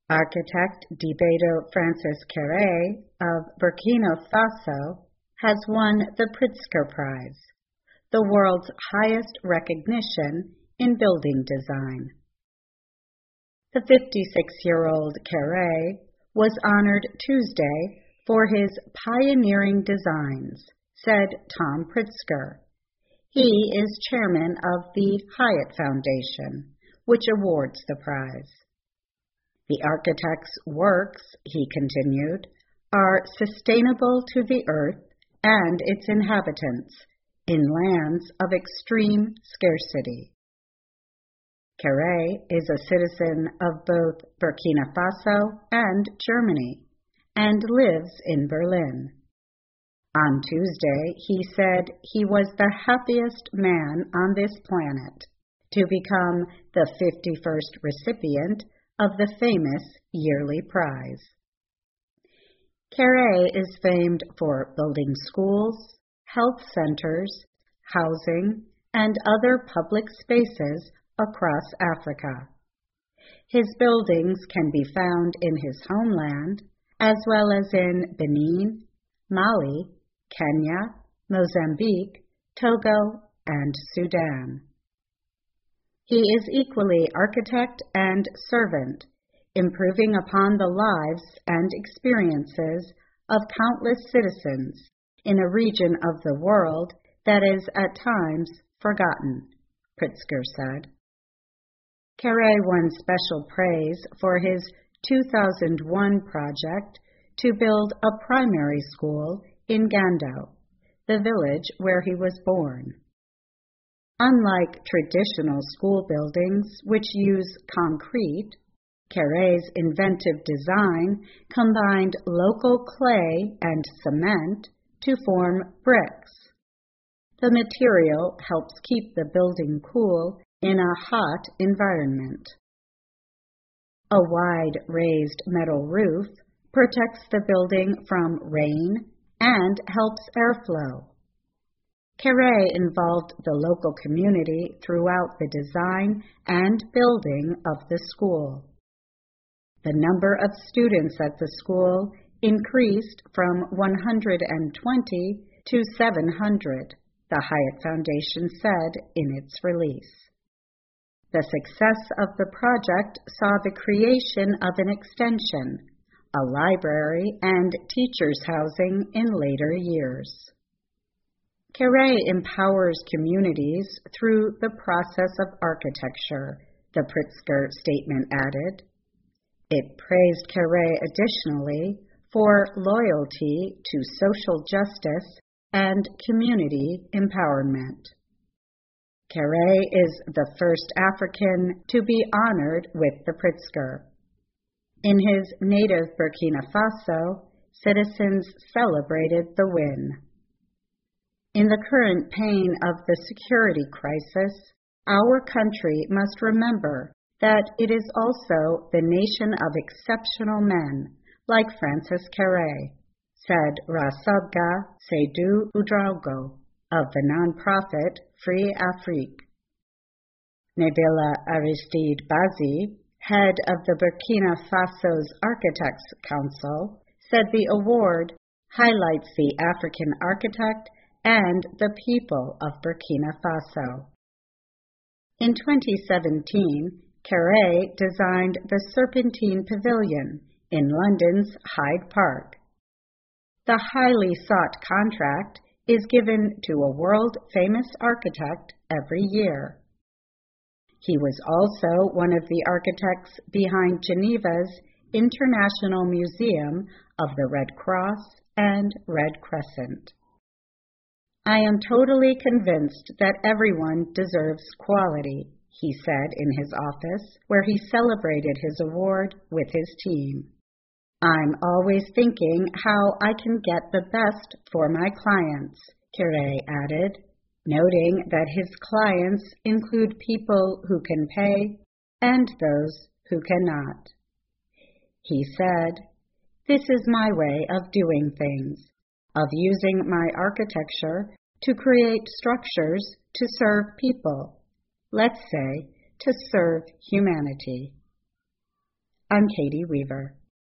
Architect Dibedo Francis Kéré of Burkina Faso has won the Pritzker Prize, the world's highest recognition in building design. The 56-year-old Kéré was honored Tuesday for his pioneering designs, said Tom Pritzker. He is chairman of the Hyatt Foundation, which awards the prize. The architect's works, he continued, are sustainable to the earth and its inhabitants in lands of extreme scarcity. Kéré is a citizen of both Burkina Faso and Germany and lives in Berlin. On Tuesday, he said he was the happiest man on this planet to become the 51st recipient of the famous yearly prize. Kéré is famed for building schools, health centers, housing, and other public spaces across Africa. His buildings can be found in his homeland, as well as in Benin, Mali, Kenya, Mozambique, Togo, and Sudan. He is equally architect and servant, improving upon the lives and experiences of countless citizens in a region of the world that is at times forgotten, Pritzker said. Kéré won special praise for his 2001 project to build a primary school in Gando, the village where he was born. Unlike traditional school buildings, which use concrete, Kéré's inventive design combined local clay and cement to form bricks. The material helps keep the building cool in a hot environment. A wide raised metal roof protects the building from rain and helps airflow. Kéré involved the local community throughout the design and building of the school. The number of students at the school increased from 120 to 700, the Hyatt Foundation said in its release. The success of the project saw the creation of an extension, a library, and teachers' housing in later years. Kéré empowers communities through the process of architecture, the Pritzker statement added. It praised Kéré additionally for loyalty to social justice and community empowerment. Kéré is the first African to be honored with the Pritzker. In his native Burkina Faso, citizens celebrated the win. In the current pain of the security crisis, our country must remember that it is also the nation of exceptional men like Francis Kéré, said Rasabga Seydou Ouedraogo of the nonprofit Free Afrique. Nabila Aristide Bazi, head of the Burkina Faso's Architects Council, said the award highlights the African architect and the people of Burkina Faso. In 2017, Kéré designed the Serpentine Pavilion in London's Hyde Park. The highly sought contract is given to a world-famous architect every year. He was also one of the architects behind Geneva's International Museum of the Red Cross and Red Crescent. I am totally convinced that everyone deserves quality, he said in his office, where he celebrated his award with his team. I'm always thinking how I can get the best for my clients, Kéré added, noting that his clients include people who can pay and those who cannot. He said, "This is my way of doing things, of using my architecture to create structures to serve people, let's say, to serve humanity." I'm Katie Weaver.